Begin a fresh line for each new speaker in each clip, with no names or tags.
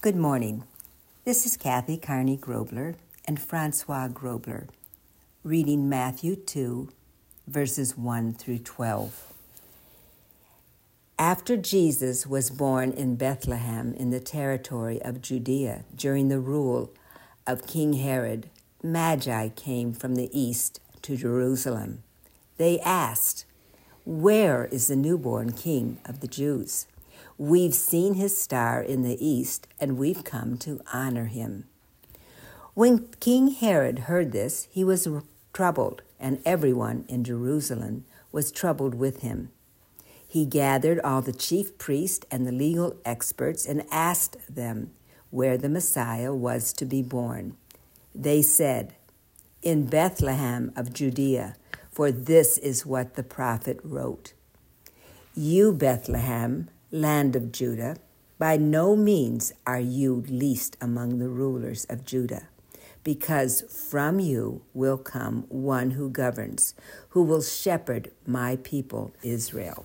Good morning. This is Kathy Carney Grobler and Francois Grobler reading Matthew 2, verses 1 through 12. After Jesus was born in Bethlehem in the territory of Judea during the rule of King Herod, Magi came from the east to Jerusalem. They asked, "Where is the newborn King of the Jews? We've seen his star in the east, and we've come to honor him." When King Herod heard this, he was troubled, and everyone in Jerusalem was troubled with him. He gathered all the chief priests and the legal experts and asked them where the Messiah was to be born. They said, "In Bethlehem of Judea, for this is what the prophet wrote. You, Bethlehem, land of Judah, by no means are you least among the rulers of Judah, because from you will come one who governs, who will shepherd my people Israel."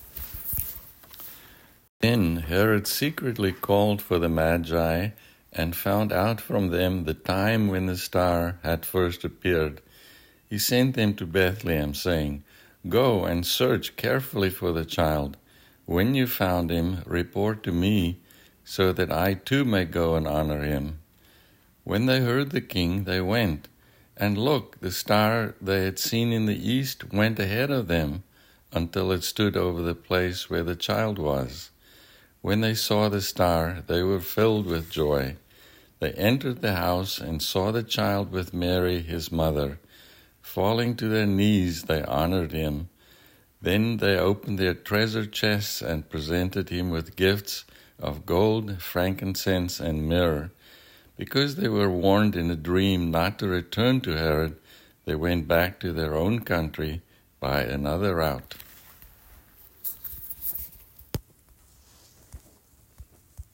Then Herod secretly called for the Magi and found out from them the time when the star had first appeared. He sent them to Bethlehem, saying, "Go and search carefully for the child. When you found him, report to me, so that I too may go and honor him." When they heard the king, they went, and look, the star they had seen in the east went ahead of them until it stood over the place where the child was. When they saw the star, they were filled with joy. They entered the house and saw the child with Mary, his mother. Falling to their knees, they honored him. Then they opened their treasure chests and presented him with gifts of gold, frankincense, and myrrh. Because they were warned in a dream not to return to Herod, they went back to their own country by another route.